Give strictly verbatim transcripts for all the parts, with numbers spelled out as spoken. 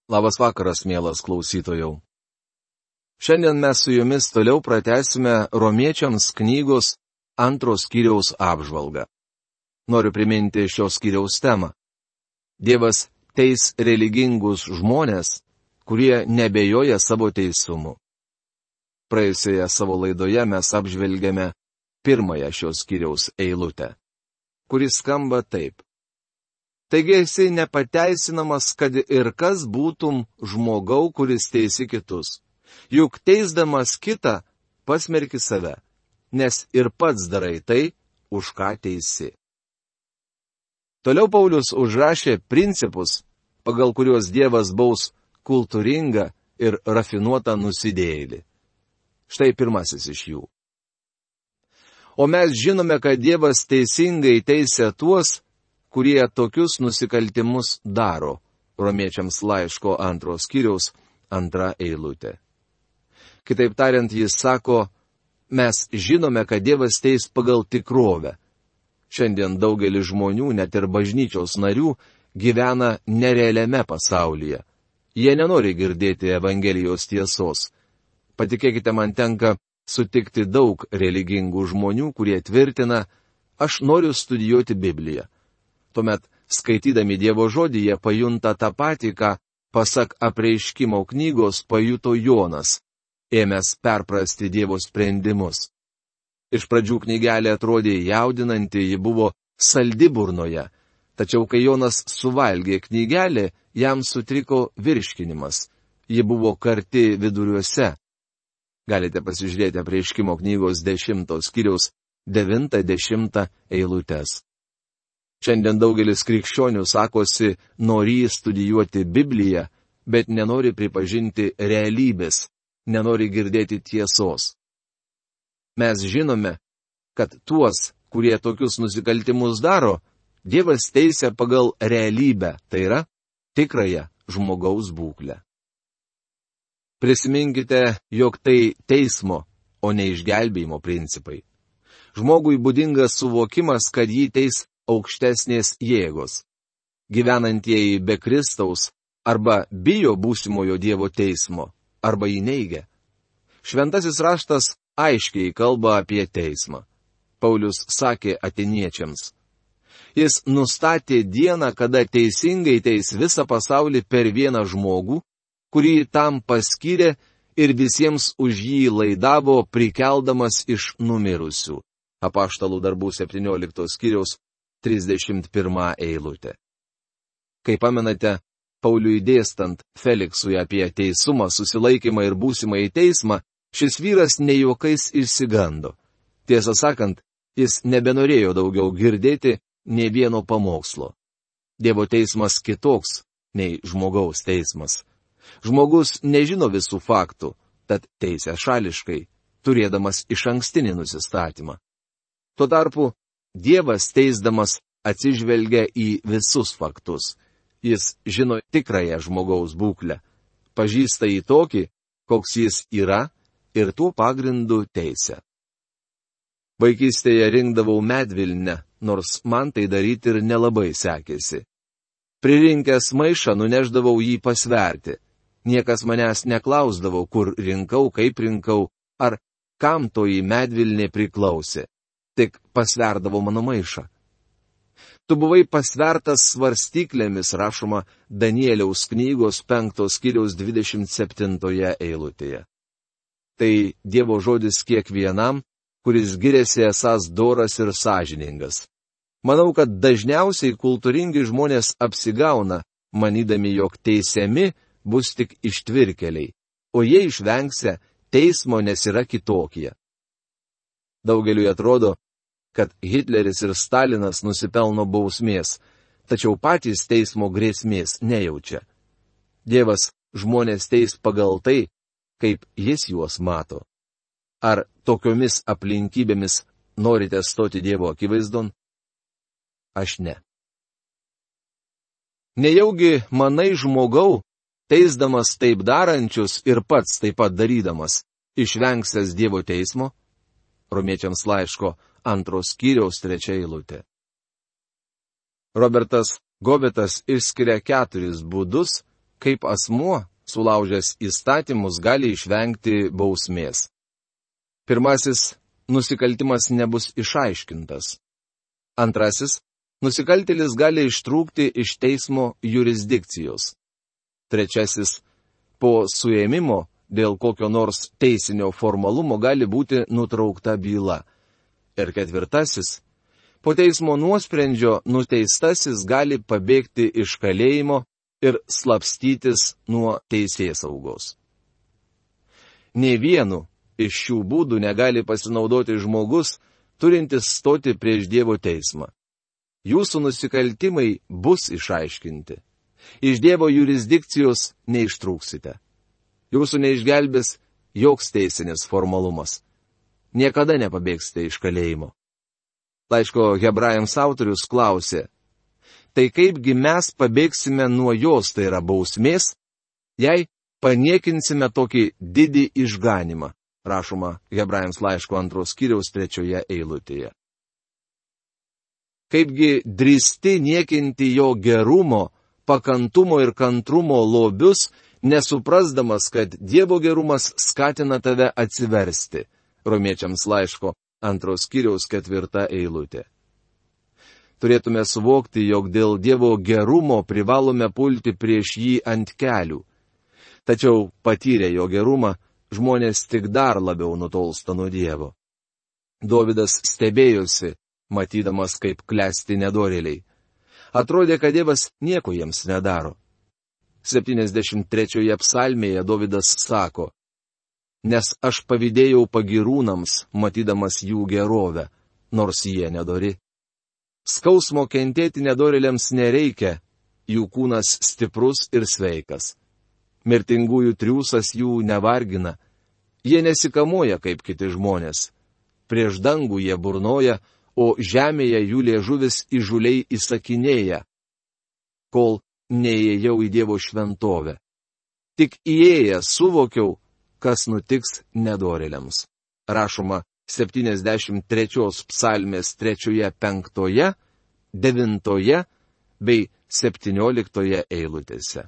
Labas vakaras, mielas klausytojau. Šiandien mes su jumis toliau pratęsime Romiečiams knygos antros skyriaus apžvalgą. Noriu priminti šios skyriaus temą. Dievas teis religingus žmonės, kurie nebejoja savo teisumu. Praėjusioje savo laidoje mes apžvelgėme pirmąją šios skyriaus eilutę, kuris skamba taip. Taigi esi nepateisinamas, kad ir kas būtum žmogau, kuris teisi kitus. Juk teisdamas kitą, pasmerki save, nes ir pats darai tai, už ką teisi. Toliau Paulius užrašė principus, pagal kuriuos Dievas baus kultūringą ir rafinuotą nusidėjėlį. Štai pirmasis iš jų. O mes žinome, kad Dievas teisingai teisia tuos, kurie tokius nusikaltimus daro. Romiečiams laiško antros skyriaus antra eilutė. Kitaip tariant, jis sako, mes žinome, kad Dievas teis pagal tikrovę. Šiandien daugelis žmonių, net ir bažnyčios narių, gyvena nerealiame pasaulyje. Jie nenori girdėti Evangelijos tiesos. Patikėkite, man tenka sutikti daug religingų žmonių, kurie tvirtina, aš noriu studijuoti Bibliją. Tuomet, skaitydami Dievo žodį, jie pajunta tą patį, ką, pasak Apreiškimo knygos, pajuto Jonas, ėmęs perprasti Dievo sprendimus. Iš pradžių knygelė atrodė jaudinanti, ji buvo saldi burnoje, tačiau kai Jonas suvalgė knygelę, jam sutriko virškinimas, ji buvo karti viduriuose. Galite pasižiūrėti Apreiškimo knygos dešimtos skyriaus devintą dešimtą eilutes. Šiandien daugelis krikščionių sakosi, nori studijuoti Bibliją, bet nenori pripažinti realybės, nenori girdėti tiesos. Mes žinome, kad tuos, kurie tokius nusikaltimus daro, Dievas teisia pagal realybę, tai yra tikrąją žmogaus būklę. Prisiminkite, jog tai teismo, o ne išgelbėjimo principai. Žmogui būdingas suvokimas, kad jį teis aukštesnės jėgos. Gyvenantieji be Kristaus arba bijo būsimojo Dievo teismo, arba jį neigia. Šventasis raštas aiškiai kalba apie teismą. Paulius sakė atėniečiams. Jis nustatė dieną, kada teisingai teis visą pasaulį per vieną žmogų, kurį tam paskyrė ir visiems už jį laidavo prikeldamas iš numirusių. Apaštalų darbų septynioliktos skyriaus trisdešimt pirma eilutė. Kai pamenate, Pauliui dėstant Feliksui apie teisumą, susilaikymą ir būsimą į teismą, šis vyras ne juokais išsigando. Tiesą sakant, jis nebenorėjo daugiau girdėti nė vieno pamokslo. Dievo teismas kitoks nei žmogaus teismas. Žmogus nežino visų faktų, tad teisia šališkai, turėdamas išankstinį nusistatymą. Tuo tarpu, Dievas teisdamas atsižvelgia į visus faktus. Jis žino tikrąją žmogaus būklę, pažįsta jį tokį, koks jis yra ir tuo pagrindu teisia. Vaikystėje rinkdavau medvilnę, nors man tai daryti ir nelabai sekėsi. Pririnkęs maišą nuneždavau jį pasverti. Niekas manęs neklausdavo, kur rinkau, kaip rinkau, ar kam toji medvilnė priklausė. Tik pasverdavo mano maišą. Tu buvai pasvertas svarstyklėmis, rašoma Danieliaus knygos penktos skyriaus dvidešimt septintoje eilutėje. Tai Dievo žodis kiekvienam, kuris giriasi esąs doras ir sąžiningas. Manau, kad dažniausiai kultūringi žmonės apsigauna, manydami, jog teisiami bus tik ištvirkeliai, o jie išvengsia teismo, nes yra kitokie. Daugeliui atrodo, kad Hitleris ir Stalinas nusipelno bausmės, tačiau patys teismo grėsmės nejaučia. Dievas žmonės teis pagal tai, kaip jis juos mato. Ar tokiomis aplinkybėmis norite stoti Dievo akivaizdon? Aš ne. Nejaugi manai žmogau, teisdamas taip darančius ir pats taip pat darydamas, išvengsęs Dievo teismo? Romiečiams laiško antros skyriaus trečia eilutė. Robertas Gobetas išskiria keturis būdus, kaip asmuo, sulaužęs įstatymus, gali išvengti bausmės. Pirmasis – nusikaltimas nebus išaiškintas. Antrasis – nusikaltėlis gali ištrūkti iš teismo jurisdikcijos. Trečiasis – po suėmimo dėl kokio nors teisinio formalumo gali būti nutraukta byla. Ir ketvirtasis – po teismo nuosprendžio nuteistasis gali pabėgti iš kalėjimo ir slapstytis nuo teisėsaugos. Nė vienu iš šių būdų negali pasinaudoti žmogus, turintis stoti prieš Dievo teismą. Jūsų nusikaltimai bus išaiškinti. Iš Dievo jurisdikcijos neištrūksite. Jūsų neišgelbės joks teisinis formalumas. Niekada nepabėgsite iš kalėjimo. Laiško Hebrajams autorius klausė, tai kaipgi mes pabėgsime nuo jos, tai yra bausmės, jei paniekinsime tokį didį išganimą, rašoma Hebrajams laiško antros skyriaus trečioje eilutėje. Kaipgi drįsti niekinti jo gerumo, pakantumo ir kantrumo lobius, nesuprasdamas, kad Dievo gerumas skatina tave atsiversti, Romiečiams laiško antros skyriaus ketvirta eilutė. Turėtume suvokti, jog dėl Dievo gerumo privalome pulti prieš jį ant kelių. Tačiau patyrę jo gerumą, žmonės tik dar labiau nutolsta nuo Dievo. Dovydas stebėjosi, matydamas, kaip klesti nedorėliai. Atrodė, kad Dievas nieko jiems nedaro. septyniasdešimt trečioje psalmėje Dovydas sako, nes aš pavydėjau pagirūnams, matydamas jų gerovę, nors jie nedori. Skausmo kentėti nedorėliams nereikia, jų kūnas stiprus ir sveikas. Mirtingųjų triūsas jų nevargina, jie nesikamuoja kaip kiti žmonės. Prieš dangų jie burnoja, o žemėje jų liežuvis įžuliai įsakinėja, kol neįėjau į Dievo šventovę. Tik įėjęs suvokiau, kas nutiks nedorėliams. Rašoma septyniasdešimt trečios psalmės trečioje, penktoje, devintoje bei septynioliktoje eilutėse.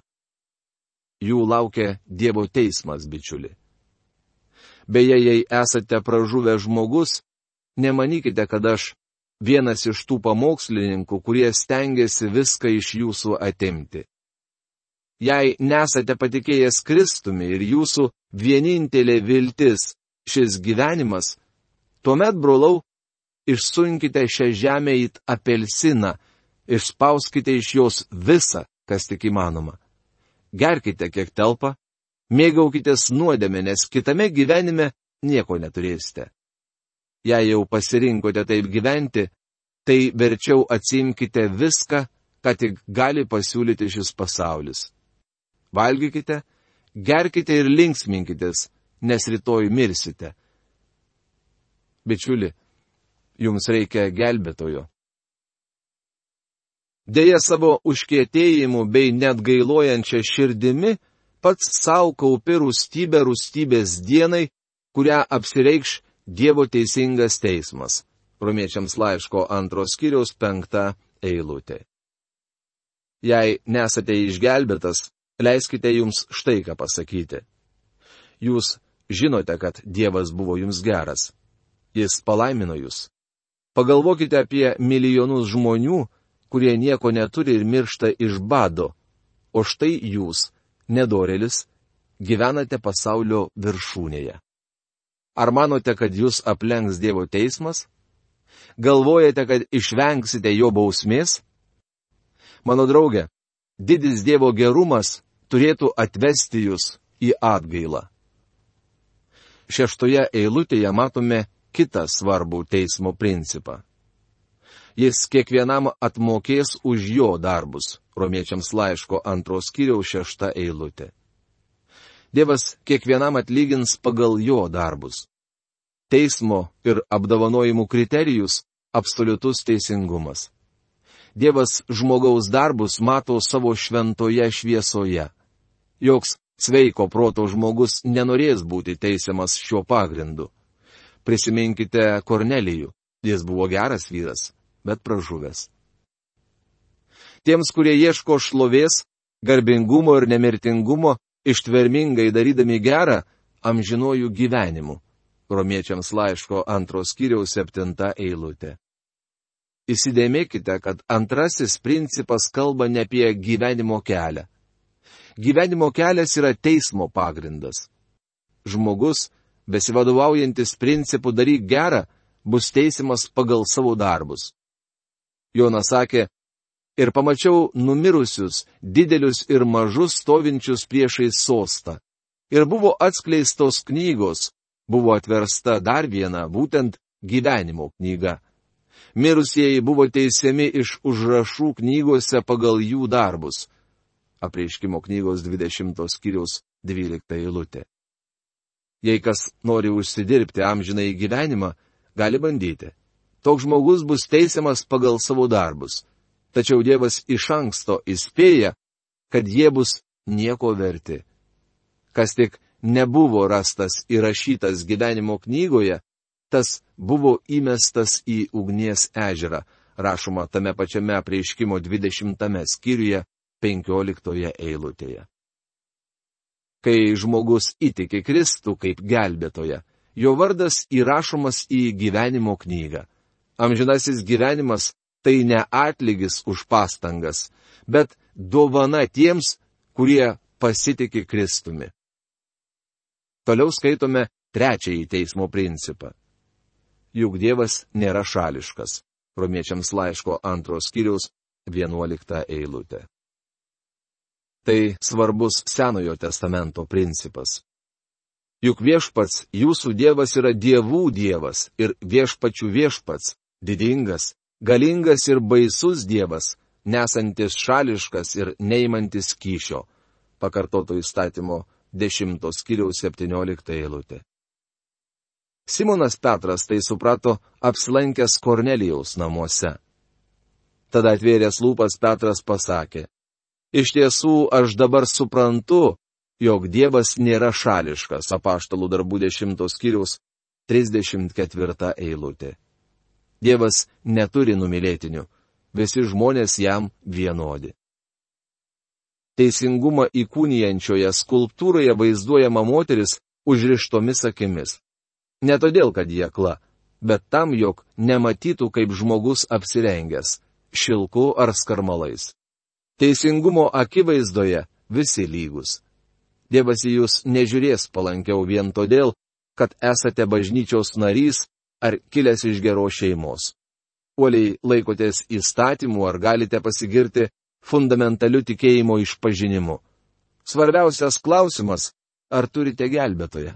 Jų laukia Dievo teismas, bičiuli. Beje, jei esate pražuvęs žmogus, nemanykite, kad aš vienas iš tų pamokslininkų, kurie stengiasi viską iš jūsų atimti. Jei nesate patikėjęs Kristumi ir jūsų vienintelė viltis šis gyvenimas, tuomet, brolau, išsunkite šią žemę it apelsiną, išspauskite iš jos visą, kas tik įmanoma. Gerkite, kiek telpa, mėgaukitės nuodėmę, nes kitame gyvenime nieko neturėsite. Jei jau pasirinkote taip gyventi, tai verčiau atsiimkite viską, ką tik gali pasiūlyti šis pasaulis. Valgykite, gerkite ir linksminkitės, nes rytoj mirsite. Bičiuli, jums reikia gelbėtojo. Deja, savo užkietėjimu bei net gailojančia širdimi pats savo kaupi rūstybę rūstybės dienai, kurią apsireikš Dievo teisingas teismas. Romiečiams laiško antros skyriaus penkta eilutė. Jei nesate išgelbėtas, leiskite jums štai ką pasakyti. Jūs žinote, kad Dievas buvo jums geras. Jis palaimino jūs. Pagalvokite apie milijonus žmonių, kurie nieko neturi ir miršta iš bado, o štai jūs, nedorėlis, gyvenate pasaulio viršūnėje. Ar manote, kad jūs aplenks Dievo teismas? Galvojate, kad išvengsite jo bausmės? Mano draugė, didis Dievo gerumas turėtų atvesti jūs į atgailą. Šeštoje eilutėje matome kitą svarbų teismo principą. Jis kiekvienam atmokės už jo darbus. Romiečiams laiško antros skyriaus šešta eilutė. Dievas kiekvienam atlygins pagal jo darbus. Teismo ir apdovanojimų kriterijus – absoliutus teisingumas. Dievas žmogaus darbus mato savo šventoje šviesoje. Joks sveiko proto žmogus nenorės būti teisiamas šiuo pagrindu. Prisiminkite Kornelijų. Jis buvo geras vyras, bet pražuvęs. Tiems, kurie ieško šlovės, garbingumo ir nemirtingumo, ištvermingai darydami gerą, amžinuoju gyvenimu. Romiečiams laiško antros skyriaus septinta eilutė. Įsidėmėkite, kad antrasis principas kalba ne apie gyvenimo kelią. Gyvenimo kelias yra teismo pagrindas. Žmogus, besivadovaujantis principu daryk gerą, bus teisiamas pagal savo darbus. Jonas sakė, ir pamačiau numirusius, didelius ir mažus stovinčius priešais sostą. Ir buvo atskleistos knygos, buvo atversta dar viena, būtent gyvenimo knyga. Mirusieji buvo teisiami iš užrašų knygose pagal jų darbus. Apreiškimo knygos dvidešimtos skyriaus dvylikta eilutė. Jei kas nori užsidirbti amžinai gyvenimą, gali bandyti. Toks žmogus bus teisiamas pagal savo darbus. Tačiau Dievas iš anksto įspėja, kad jie bus nieko verti. Kas tik nebuvo rastas įrašytas gyvenimo knygoje, tas buvo įmestas į ugnies ežerą, rašoma tame pačiame apreiškimo dvidešimtame skyriuje penkioliktoje eilutėje. Kai žmogus įtiki Kristų kaip gelbėtoją, jo vardas įrašomas į gyvenimo knygą. Amžinasis gyvenimas tai ne atlygis už pastangas, bet dovana tiems, kurie pasitiki Kristumi. Toliau skaitome trečiąjį teismo principą. Juk Dievas nėra šališkas. Romiečiams laiško antros skyriaus vienuolikta eilutė. Tai svarbus Senojo testamento principas. Juk viešpats, jūsų Dievas yra dievų Dievas ir viešpačių viešpats, didingas, galingas ir baisus Dievas, nesantis šališkas ir neimantis kyšio. Pakartoto įstatymo dešimtos skyriaus septyniolikta eilutė. Simonas Petras tai suprato apsilankęs Kornelijaus namuose. Tada atvėręs lūpas Petras pasakė, iš tiesų aš dabar suprantu, jog Dievas nėra šališkas, Apaštalų darbų dešimtos skyriaus trisdešimt ketvirta eilutė. Dievas neturi numylėtinių, visi žmonės jam vienodi. Teisingumą įkūnijančioje skulptūroje vaizduojama moteris užrištomis akimis. Ne todėl, kad jie akla, bet tam, jog nematytų, kaip žmogus apsirengęs, šilku ar skarmalais. Teisingumo akivaizdoje visi lygus. Dievas į jūs nežiūrės palankiau vien todėl, kad esate bažnyčios narys ar kilęs iš geros šeimos. Uoliai laikotės įstatymų ar galite pasigirti fundamentaliu tikėjimo išpažinimu. Svarbiausias klausimas, ar turite gelbėtoją?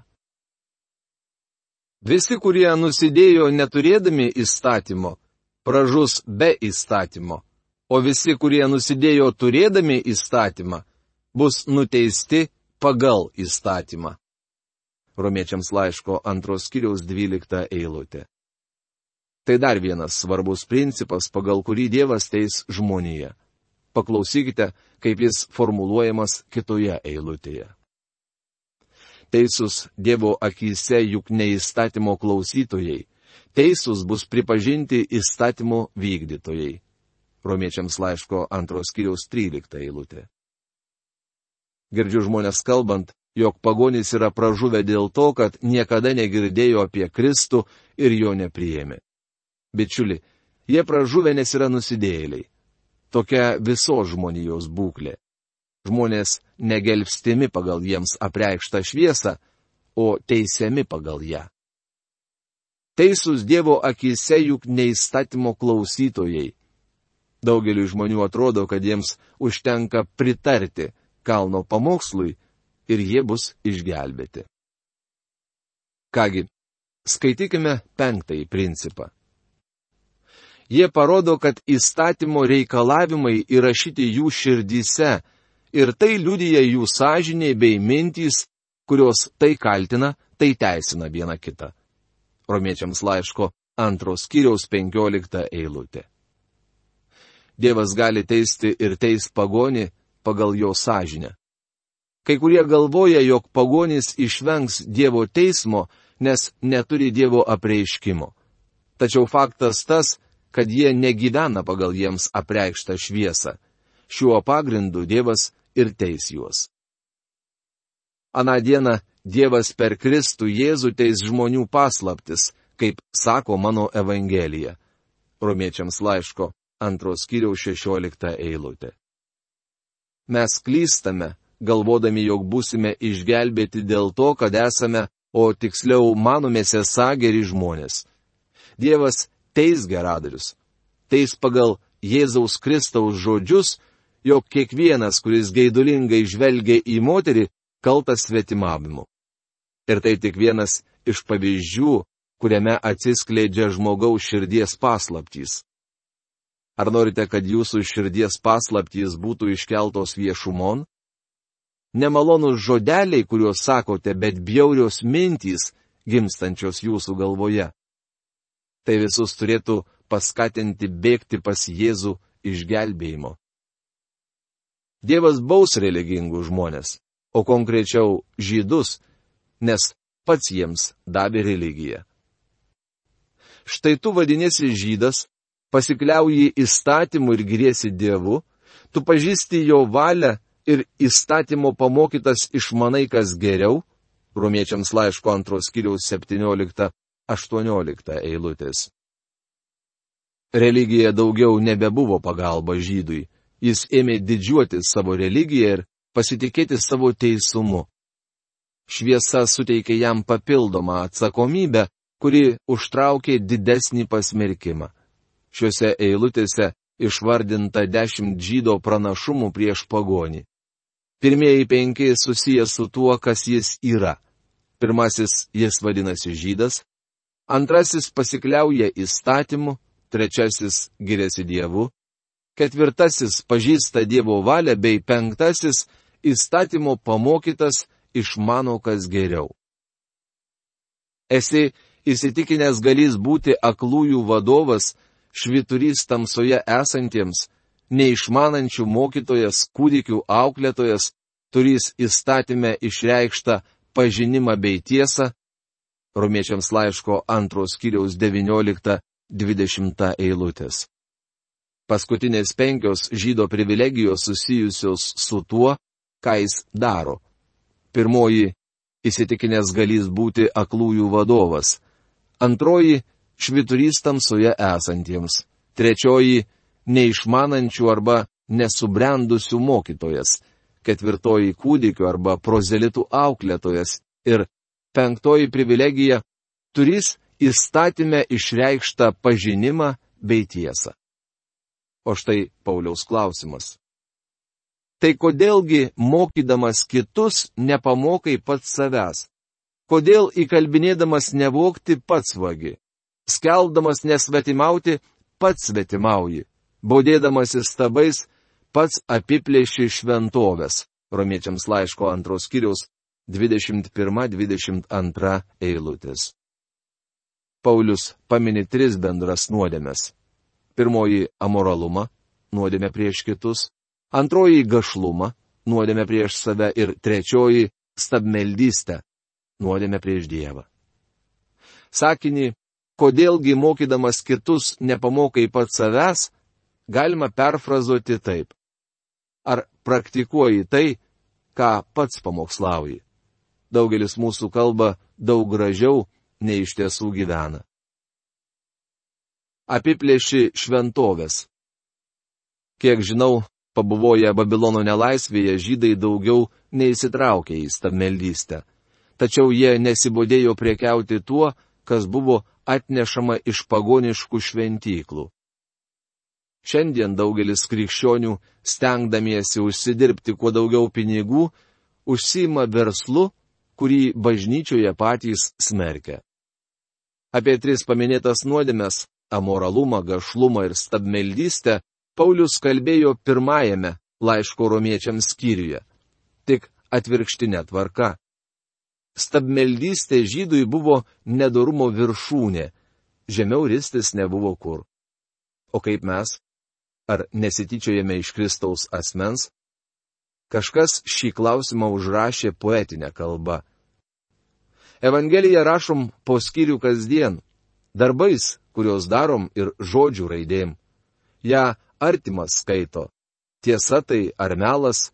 Visi, kurie nusidėjo neturėdami įstatymo, pražus be įstatymo, o visi, kurie nusidėjo turėdami įstatymą, bus nuteisti pagal įstatymą. Romiečiams laiško antros skyriaus dvylikta eilutė. Tai dar vienas svarbus principas, pagal kurį Dievas teis žmoniją. Paklausykite, kaip jis formuluojamas kitoje eilutėje. Teisus Dievo akyse juk ne įstatymo klausytojai, teisus bus pripažinti įstatymo vykdytojai. Romiečiams laiško antros skyriaus trylikta eilutė. Girdžiu žmonės kalbant, jog pagonys yra pražuvę dėl to, kad niekada negirdėjo apie Kristų ir jo nepriėmė. Bičiuli, jie pražuvę, nes yra nusidėjėliai. Tokia visos žmonijos būklė. Žmonės negelbstimi pagal jiems apreikštą šviesą, o teisiami pagal ją. Teisus Dievo akyse juk neįstatymo klausytojai. Daugeliui žmonių atrodo, kad jiems užtenka pritarti kalno pamokslui ir jie bus išgelbėti. Kągi, skaitykime penktąjį principą. Jie parodo, kad įstatymo reikalavimai įrašyti jų širdyse ir tai liudija jų sąžinė bei mintys, kurios tai kaltina, tai teisina viena kitą. Romiečiams laiško antros skyriaus penkiolikta eilutė. Dievas gali teisti ir teis pagonį pagal jo sąžinę. Kai kurie galvoja, jog pagonys išvengs Dievo teismo, nes neturi Dievo apreiškimo. Tačiau faktas tas, kad jie negyvena pagal jiems apreikštą šviesą. Šiuo pagrindu Dievas ir teis juos. Aną dieną Dievas per Kristų Jėzų teis žmonių paslaptis, kaip sako mano Evangelija. Romiečiams laiško antros skyriaus šešiolikta eilutė. Mes klystame, galvodami, jog būsime išgelbėti dėl to, kad esame, o tiksliau manomės esą geri žmonės. Dievas teis geradarius. Teis pagal Jėzaus Kristaus žodžius, jog kiekvienas, kuris geidulingai žvelgia į moterį, kaltas svetimavimu. Ir tai tik vienas iš pavyzdžių, kuriame atsiskleidžia žmogaus širdies paslaptys. Ar norite, kad jūsų širdies paslaptys būtų iškeltos viešumon? Nemalonūs žodeliai, kuriuos sakote, bet bjaurios mintys, gimstančios jūsų galvoje. Tai visus turėtų paskatinti bėgti pas Jėzų išgelbėjimo. Dievas baus religingus žmonės, o konkrečiau žydus, nes pats jiems davė religiją. Štai tu vadinėsi žydas, pasikliauji įstatymu ir giriesi Dievu, tu pažįsti jo valią ir įstatymo pamokytas išmanai kas geriau, Romiečiams laiško antros skyriaus septyniolikta aštuoniolikta eilutės. Religija daugiau nebebuvo pagalba žydui, jis ėmė didžiuotis savo religiją ir pasitikėti savo teisumu. Šviesa suteikė jam papildomą atsakomybę, kuri užtraukė didesnį pasmerkimą. Šiuose eilutėse išvardinta dešimt žydo pranašumų prieš pagonį. Pirmieji penki susiję su tuo, kas jis yra. Pirmasis jis vadinasi žydas, antrasis pasikliauja įstatymu, trečiasis giriasi Dievu, ketvirtasis pažįsta Dievo valią bei penktasis įstatymo pamokytas išmano kas geriau. Esi įsitikinęs galys būti aklųjų vadovas, švyturys tamsoje esantiems, neišmanančių mokytojas, kūdikių auklėtojas, turys įstatymę išreikštą pažinimą bei tiesą, Romiečiams laiško antros skyriaus devyniolikta dvidešimta eilutės. Paskutinės penkios žydo privilegijos susijusios su tuo, ką jis daro. Pirmoji – įsitikinęs galys būti aklųjų vadovas. Antroji – švyturys tamsoje esantiems. Trečioji – neišmanančių arba nesubrendusių mokytojas. Ketvirtoji – kūdikių arba prozelitų auklėtojas. Ir penktoji privilegija – turys įstatyme išreikštą pažinimą bei tiesą. O štai Pauliaus klausimas. Tai kodėlgi mokydamas kitus nepamokai pats savęs? Kodėl įkalbinėdamas nevogti pats vagi? Skeldamas nesvetimauti pats svetimauji? Baudėdamasis stabais pats apiplėši šventovės. Romiečiams laiško antros skyriaus dvidešimt pirma dvidešimt antra eilutės. Paulius pamini tris bendras nuodėmes. Pirmoji – amoralumą, nuodėmė prieš kitus. Antroji – gašlumą, nuodėmė prieš save. Ir trečioji – stabmeldystę, nuodėmė prieš Dievą. Sakinį, kodėlgi mokydamas kitus nepamokai pats savęs, galima perfrazuoti taip. Ar praktikuoji tai, ką pats pamokslauji? Daugelis mūsų kalba daug gražiau, nei iš tiesų gyvena. Apiplėši šventovės. Kiek žinau, pabuvoję Babilono nelaisvėje žydai daugiau neįsitraukė į stabmeldystę. Tačiau jie nesibodėjo prekiauti tuo, kas buvo atnešama iš pagoniškų šventyklų. Šiandien daugelis krikščionių, stengdamiesi užsidirbti kuo daugiau pinigų, užsiima verslu, kurį bažnyčioje patys smerkia. Apie tris paminėtas nuodėmes – amoralumą, gašlumą ir stabmeldystę – Paulius kalbėjo pirmajame laiško romiečiams skyriuje. Tik atvirkštinė tvarka. Stabmeldystė žydui buvo nedorumo viršūnė, žemiau ristis nebuvo kur. O kaip mes? Ar nesityčiojame iš Kristaus asmens? Kažkas šį klausimą užrašė poetinę kalbą. Evangeliją rašom po skyrių kasdien, darbais, kuriuos darom ir žodžių raidėm. Ja artimas skaito. Tiesa tai ar melas,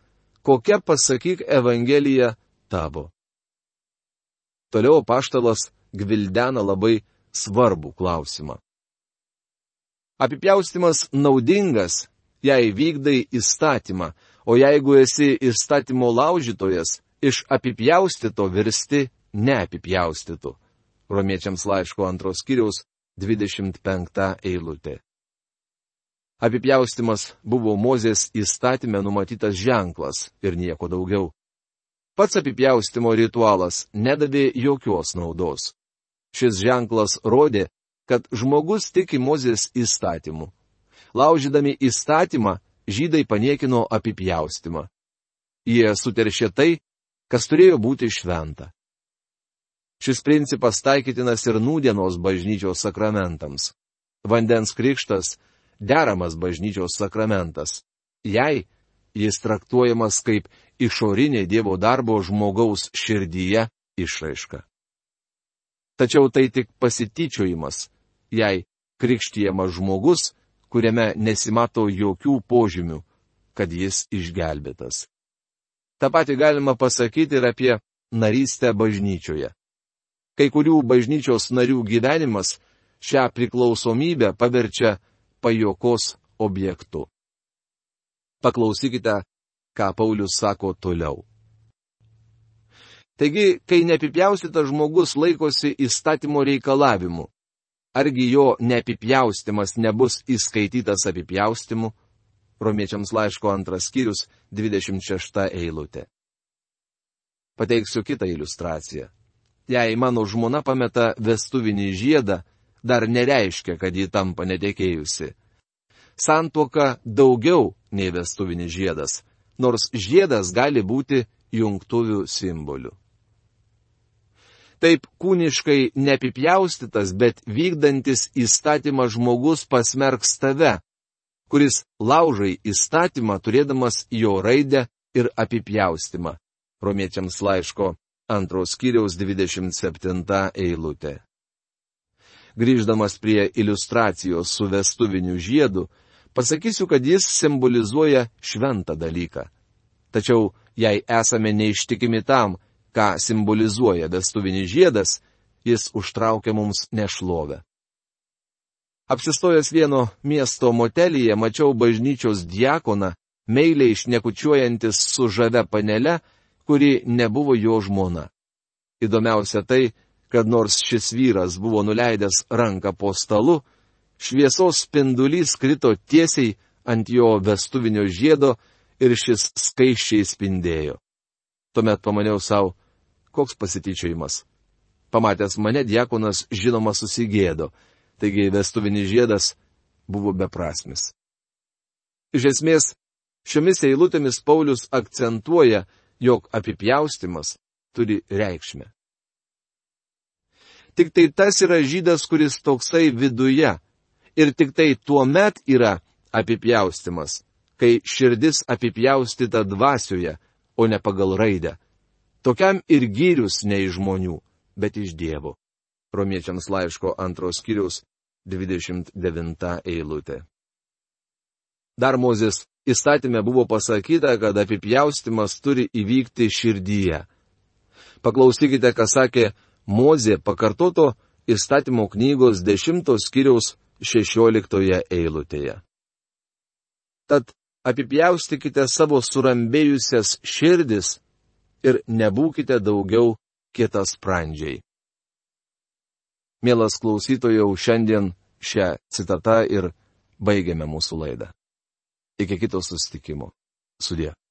kokia pasakyk Evangelija tavo. Toliau apaštalas gvildena labai svarbų klausimą. Apipjaustymas naudingas, jei vykdai įstatymą, o jeigu esi įstatymo laužytojas, iš apipjaustyto virsti neapipjaustytu. Romiečiams laiško antros skyriaus dvidešimt penkta eilutė. Apipjaustymas buvo Mozės įstatyme numatytas ženklas ir nieko daugiau. Pats apipjaustymo ritualas nedavė jokios naudos. Šis ženklas rodė, kad žmogus tiki Mozės įstatymu. Laužydami įstatymą, žydai paniekino apipjaustymą. Jie suteršė tai, kas turėjo būti šventa. Šis principas taikytinas ir nūdienos bažnyčios sakramentams. Vandens krikštas – deramas bažnyčios sakramentas. Jei jis traktuojamas kaip išorinė Dievo darbo žmogaus širdyje išraiška. Tačiau tai tik pasityčiojimas, jei krikštijamas žmogus, kuriame nesimato jokių požymių, kad jis išgelbėtas. Ta pati galima pasakyti ir apie narystę bažnyčioje. Kai kurių bažnyčios narių gyvenimas šią priklausomybę paverčia pajokos objektu. Paklausykite, ką Paulius sako toliau. Taigi, kai neapipjaustytas žmogus laikosi įstatymo reikalavimų, argi jo neapipjaustymas nebus įskaitytas apipjaustymu? Romiečiams laiško antras skyrius dvidešimt šešta eilutė. Pateiksiu kitą iliustraciją. Jei mano žmona pameta vestuvinį žiedą, dar nereiškia, kad ji tampa netekėjusi. Santuoka daugiau nei vestuvinis žiedas, nors žiedas gali būti jungtuvių simboliu. Taip kūniškai neapipjaustytas, bet vykdantis įstatymą žmogus pasmerks tave, kuris laužai įstatymą turėdamas jo raidę ir apipjaustymą. Romiečiams laiško antros skyriaus dvidešimt septinta eilutė. Grįždamas prie iliustracijos su vestuviniu žiedu, pasakysiu, kad jis simbolizuoja šventą dalyką. Tačiau, jei esame neištikimi tam, ką simbolizuoja vestuvinis žiedas, jis užtraukia mums nešlovę. Apsistojęs vieno miesto motelyje mačiau bažnyčios diakoną, meiliai šnekučiuojantis su žavia panele, kuri nebuvo jo žmona. Įdomiausia tai, kad nors šis vyras buvo nuleidęs ranką po stalu, šviesos spindulys krito tiesiai ant jo vestuvinio žiedo ir šis skaisčiai spindėjo. Tuomet pamaniau savo, koks pasityčiojimas. Pamatęs mane, diakonas žinoma susigėdo, taigi vestuvinis žiedas buvo beprasmis. Iš esmės, šiomis eilutėmis Paulius akcentuoja, jog apipjaustymas turi reikšmę. Tik tai tas yra žydas, kuris toksai viduje, ir tik tai tuomet yra apipjaustymas, kai širdis apipjaustyta dvasioje, o ne pagal raidę. Tokiam ir gyrius ne iš žmonių, bet iš Dievo. Romiečiams laiško antros skyriaus dvidešimt devinta eilutė. Dar Mozės įstatyme buvo pasakyta, kad apipjaustymas turi įvykti širdyje. Paklausykite, ką sakė Mozė pakartoto įstatymo knygos dešimtos skyriaus šešioliktoje eilutėje. Tad apipjaustykite savo surambėjusias širdis ir nebūkite daugiau kietasprandžiai. Mielas klausytojau, šiandien šią citatą ir baigiame mūsų laidą. Iki kito susitikimo. Sudie.